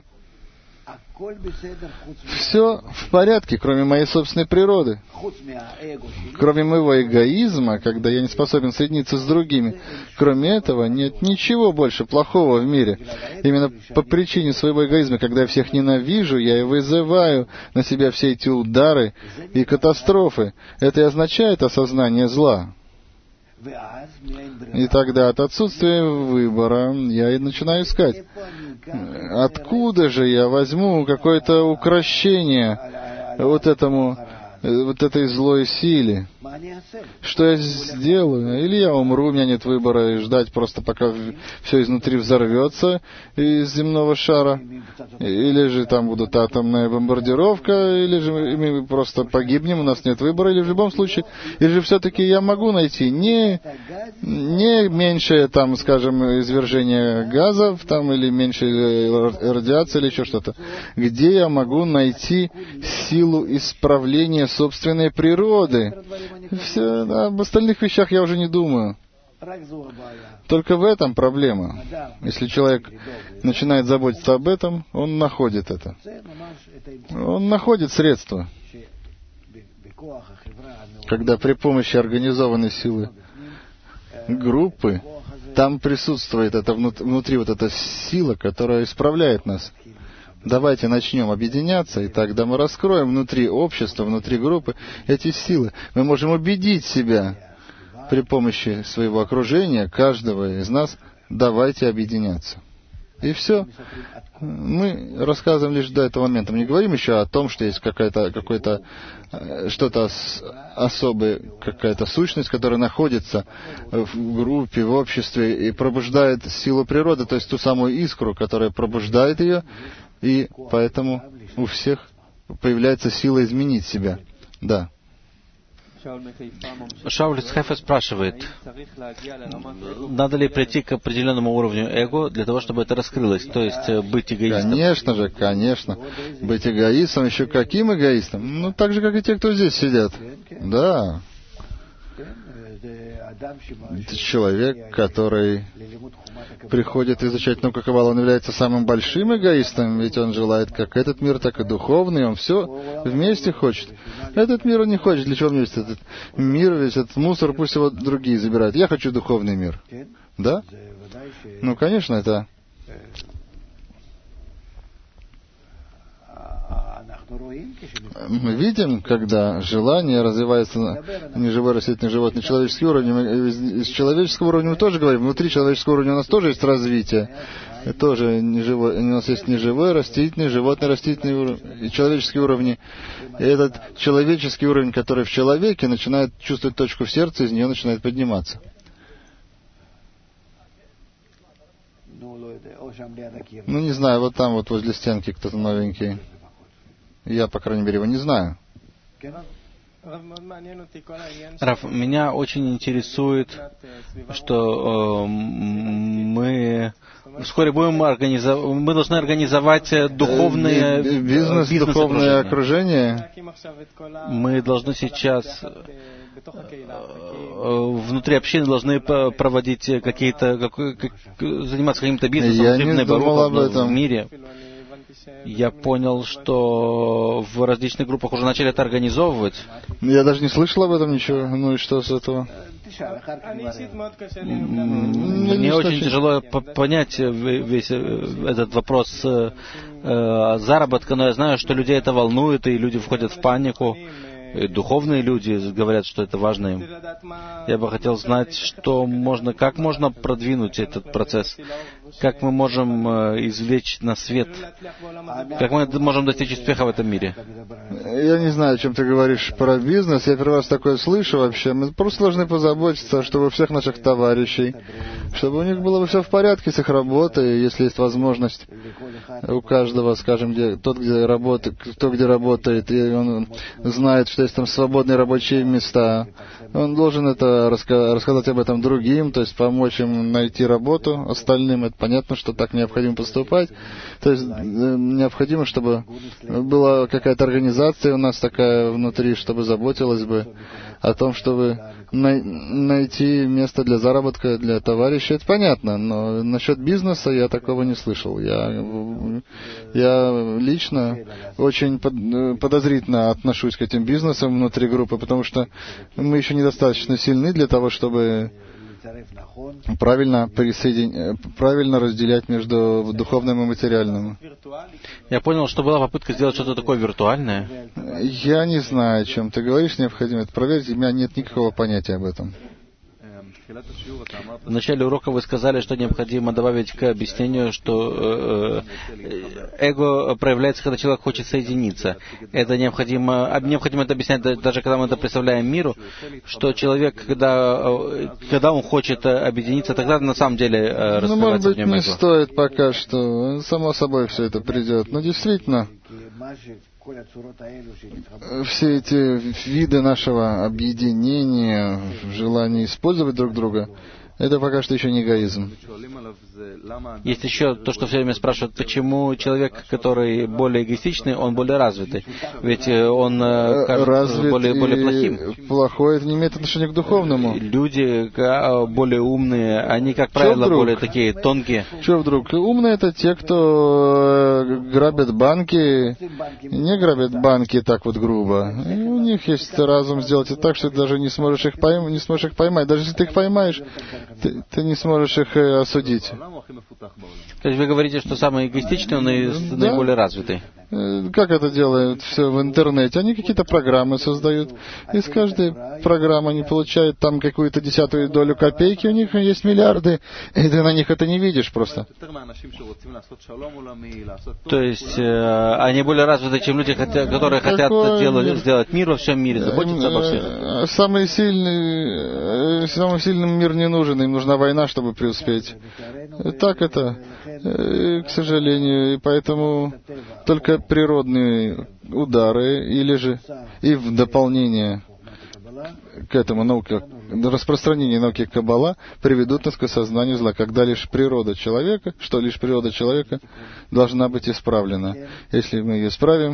все в порядке, кроме моей собственной природы. Кроме моего эгоизма, когда я не способен соединиться с другими. Кроме этого, нет ничего больше плохого в мире. Именно по причине своего эгоизма, когда я всех ненавижу, я и вызываю на себя все эти удары и катастрофы. Это и означает осознание зла. И тогда от отсутствия выбора я и начинаю искать, откуда же я возьму какое-то укрощение вот этому, вот этой злой силе. Что я сделаю? Или я умру, у меня нет выбора, и ждать просто, пока все изнутри взорвется из земного шара. Или же там будут атомная бомбардировка, или же мы просто погибнем, у нас нет выбора. Или в любом случае, или же все-таки я могу найти не, не меньшее, там, скажем, извержение газов, там, или меньшее радиация, или еще что-то. Где я могу найти силу исправления собственной природы? Все, да, об остальных вещах я уже не думаю. Только в этом проблема. Если человек начинает заботиться об этом, он находит это. Он находит средства. Когда при помощи организованной силы группы, там присутствует это внутри вот эта сила, которая исправляет нас. Давайте начнем объединяться, и тогда мы раскроем внутри общества, внутри группы эти силы. Мы можем убедить себя при помощи своего окружения, каждого из нас, давайте объединяться. И все. Мы рассказываем лишь до этого момента. Мы не говорим еще о том, что есть какая-то, какое-то, что-то особое, какая-то сущность, которая находится в группе, в обществе и пробуждает силу природы, то есть ту самую искру, которая пробуждает ее, и поэтому у всех появляется сила изменить себя. Да. Шауль из Хайфа спрашивает, надо ли прийти к определенному уровню эго для того, чтобы это раскрылось, то есть быть эгоистом? Конечно же, конечно. Быть эгоистом, еще каким эгоистом? Ну, так же, как и те, кто здесь сидят. Да. Это человек, который приходит изучать науку Каббалы, он является самым большим эгоистом, ведь он желает как этот мир, так и духовный, он все вместе хочет. Этот мир он не хочет. Для чего вместе? Этот мир, весь этот мусор, пусть его другие забирают. Я хочу духовный мир. Да? Ну, конечно, это... Мы видим, когда желание развивается на неживой, растительный, животный, человеческий уровень. Мы из человеческого уровня мы тоже говорим, внутри человеческого уровня у нас тоже есть развитие. И тоже неживой, у нас есть неживой, растительный, животный, растительный уровень, и человеческие уровни. И этот человеческий уровень, который в человеке, начинает чувствовать точку в сердце, из нее начинает подниматься. Ну, не знаю, вот там вот возле стенки кто-то новенький. Я, по крайней мере, его не знаю. Раф, меня очень интересует, что э, мы вскоре будем организовать, мы должны организовать духовное бизнес, бизнес духовное окружение. Мы должны сейчас внутри общины должны проводить какие-то, как, заниматься каким-то бизнесом. Я не думал об этом. В мире. Я понял, что в различных группах уже начали это организовывать. Я даже не слышал об этом ничего. Ну и что с этого? Мне очень тяжело понять весь этот вопрос заработка, но я знаю, что людей это волнует, и люди входят в панику. И духовные люди говорят, что это важно им. Я бы хотел знать, что можно, как можно продвинуть этот процесс, как мы можем извлечь на свет, как мы можем достичь успеха в этом мире. Я не знаю, о чем ты говоришь про бизнес. Я первый раз такое слышу вообще. Мы просто должны позаботиться, чтобы у всех наших товарищей, чтобы у них было все в порядке с их работой, если есть возможность у каждого, скажем, где, тот, где работает, кто где работает, и он знает, что есть там свободные рабочие места. Он должен это раска- рассказать об этом другим, то есть помочь им найти работу. Остальным это понятно, что так необходимо поступать. То есть необходимо, чтобы была какая-то организация у нас такая внутри, чтобы заботилась бы о том, чтобы най- найти место для заработка для товарищей. Это понятно, но насчет бизнеса я такого не слышал. Я, я лично очень под, подозрительно отношусь к этим бизнесам внутри группы, потому что мы еще недостаточно сильны для того, чтобы правильно, присоедин... правильно разделять между духовным и материальным. Я понял, что была попытка сделать что-то такое виртуальное. Я не знаю, о чем ты говоришь, необходимо это проверить, у меня нет никакого понятия об этом. В начале урока вы сказали, что необходимо добавить к объяснению, что э, эго проявляется, когда человек хочет соединиться. Это необходимо, необходимо это объяснять даже когда мы это представляем миру, что человек, когда, когда он хочет объединиться, тогда на самом деле раскрывается ну, может быть, в нем эго. Не стоит пока что, само собой все это придет. Но действительно, все эти виды нашего объединения, желания использовать друг друга, это пока что еще не эгоизм. Есть еще то, что все время спрашивают, почему человек, который более эгоистичный, он более развитый. Ведь он кажется более, более плохим. Плохое, это не имеет отношения к духовному. Люди более умные, они, как правило, более такие тонкие. Что вдруг? Умные — это те, кто грабят банки, не грабят банки так вот грубо. И у них есть разум сделать это так, что ты даже не сможешь их поймать, не сможешь их поймать. Даже если ты их поймаешь, Ты, ты не сможешь их э, осудить. То есть вы говорите, что самый эгоистичный, он и да. наиболее развитый. Э, как это делают все в интернете? Они какие-то программы создают. Из каждой программы они получают там какую-то десятую долю копейки. У них есть миллиарды, и ты на них это не видишь просто. То есть э, они более развиты, чем люди, хотя, которые хотят делать, сделать мир во всем мире, заботиться обо всем. Самый сильный, самым сильным мир не нужен. Им нужна война, чтобы преуспеть. Так это, к сожалению, и поэтому только природные удары или же и в дополнение к этому науке, распространение науки Каббала приведут нас к осознанию зла, когда лишь природа человека, что лишь природа человека должна быть исправлена. Если мы ее исправим,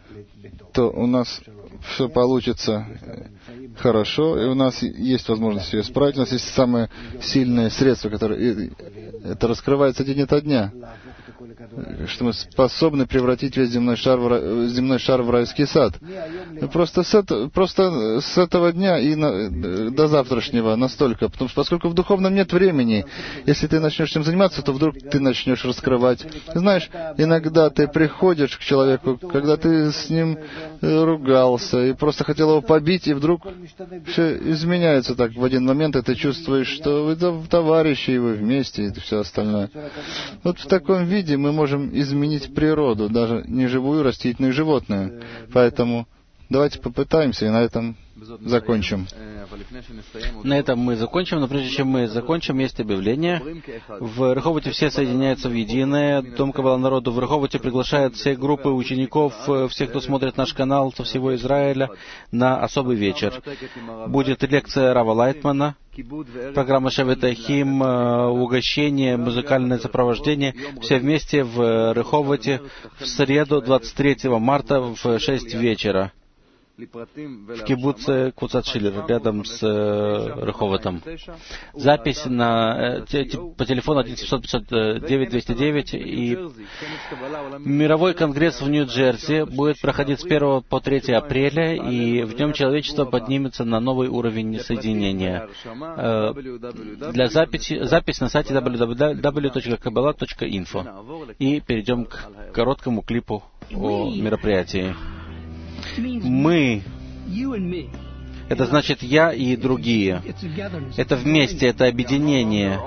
то у нас все получится хорошо, и у нас есть возможность ее исправить. У нас есть самые сильные средства, которые... Это раскрывается день ото дня. Что мы способны превратить весь земной шар в, земной шар в райский сад. Просто с, это, просто с этого дня и на, до завтрашнего настолько. Потому что поскольку в духовном нет времени, если ты начнешь этим заниматься, то вдруг ты начнешь раскрывать. Знаешь, иногда ты приходишь к человеку, когда ты с ним ругался и просто хотел его побить, и вдруг все изменяется так в один момент, и ты чувствуешь, что вы товарищи, и вы вместе, и все остальное. Вот в таком виде мы можем изменить природу, даже не живую, растительную и животную. Поэтому давайте попытаемся и на этом закончим. На этом мы закончим, но прежде чем мы закончим, есть объявление. В Реховоте все соединяются в единое. Дом Каббала народу в Реховоте приглашает все группы учеников, всех, кто смотрит наш канал со всего Израиля, на особый вечер. Будет лекция Рава Лайтмана, программа Шевет Ахим, угощение, музыкальное сопровождение. Все вместе в Реховоте в среду, двадцать третьего марта в шесть вечера. В кибуце Квуцат Шиллер, рядом с э, Реховотом. Запись на, э, те, по телефону один семьсот пятьсот девять двести девять. И мировой конгресс в Нью-Джерси будет проходить с первого по третьего апреля, и в нем человечество поднимется на новый уровень соединения. Э, для записи, запись на сайте дабл ю дабл ю дабл ю точка каббала точка инфо. И перейдем к короткому клипу о мероприятии. Мы, это значит я и другие. Это вместе, это объединение.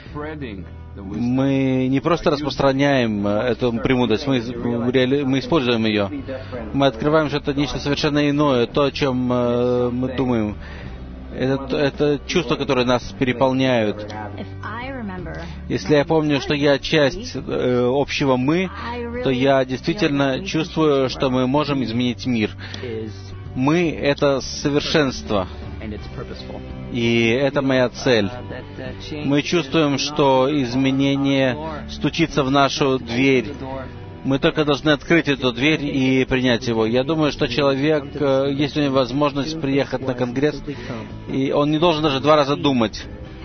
Мы не просто распространяем эту премудрость, мы, мы используем ее. Мы открываем что-то нечто совершенно иное, то, о чем мы думаем. Это, это чувства, которые нас переполняют. Если я помню, что я часть э, общего «мы», то я действительно чувствую, что мы можем изменить мир. Мы — это совершенство. И это моя цель. Мы чувствуем, что изменение стучится в нашу дверь. Мы только должны открыть эту дверь и принять его. Я думаю, что человек, если у него возможность приехать на конгресс, и он не должен даже два раза думать.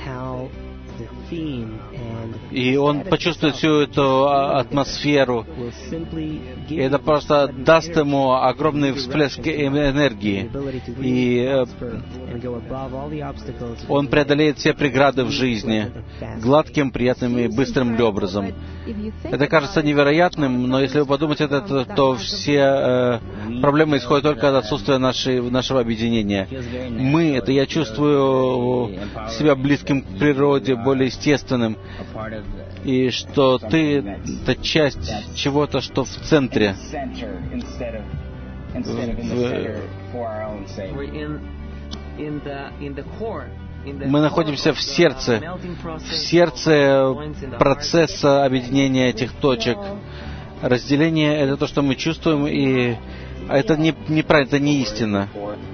И он почувствует всю эту атмосферу. И это просто даст ему огромный всплеск энергии. И он преодолеет все преграды в жизни гладким, приятным и быстрым образом. Это кажется невероятным, но если вы подумаете это, то все э, проблемы исходят только от отсутствия нашей, нашего объединения. Мы, это я чувствую себя близким к природе, более естественным. И что ты — это часть чего-то, что в центре. Мы находимся в сердце, в сердце процесса объединения этих точек. Разделение — это то, что мы чувствуем, и это не, неправильно, это не истина.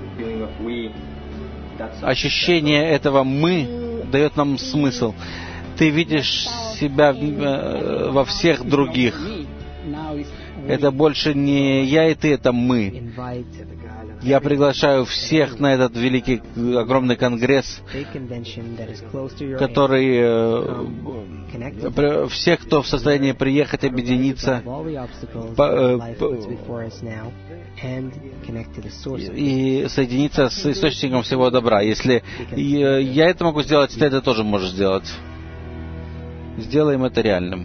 Ощущение этого «мы» дает нам смысл. Ты видишь себя во всех других. Это больше не я и ты, это мы. Я приглашаю всех на этот великий, огромный конгресс, который... Э, всех, кто в состоянии приехать, объединиться по, э, по, и соединиться с источником всего добра. Если я это могу сделать, ты это тоже можешь сделать. Сделаем это реальным.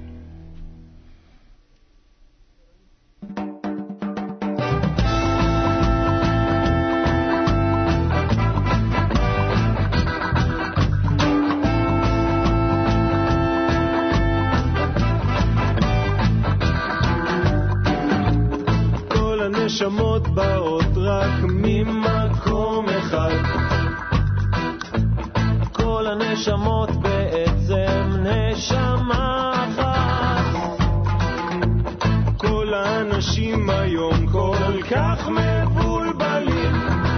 כל הנשמות באות רק ממקום אחד. כל הנשמות נשמה אחת. כל האנשים היום כל כך מבולבלים,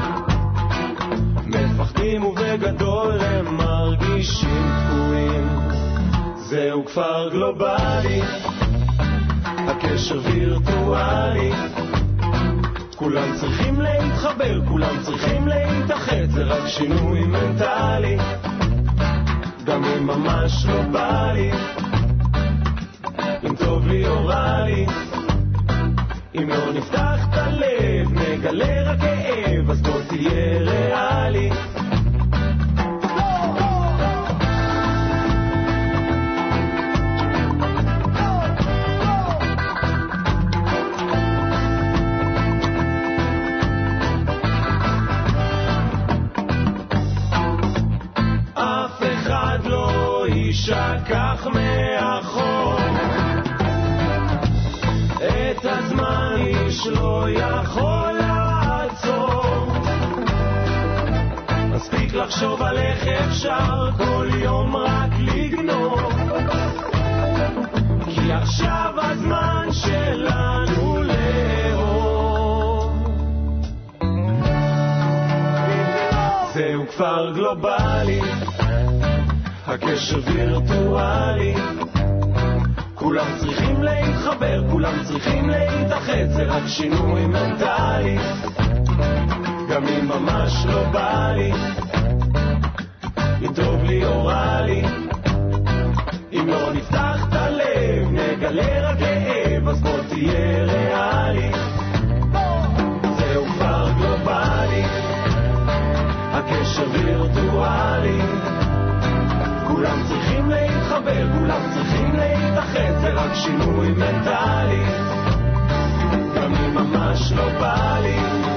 מפחדים ובגדול הם מרגישים תקועים. זהו כפר גלובלי, הקשר וירטואלי, כולם צריכים להתחבר, כולם צריכים להתאחד, זה רק שינוי מנטלי, גם אם ממש לא בא לי, אם טוב לי או רע לי, אם לא נפתח את הלב, נגלה רק כאב, אז בוא תהיה ריאלי. אף אחד לא ישכח מאחור, את הזמן איש לא יכול לעצור, מספיק לחשוב על איך אפשר כל יום רק לגנוב, כי עכשיו הזמן שלנו לאור. זהו כבר גלובלי, הקשר וירטואלי, כולם צריכים להתחבר, כולם צריכים להתאחד, זה רק שינוי מנטלי, גם אם ממש לא בא לי, אם טוב לי או רע לי, אם לא נפתח את הלב, נגלה רק כאב, אז בוא תהיה ריאלי. זהו כבר גלובלי, הקשר וירטואלי, כולם צריכים להתחבר, כולם צריכים להתאחד, זה רק שינוי מנטלי, גם אם ממש לא בא לי,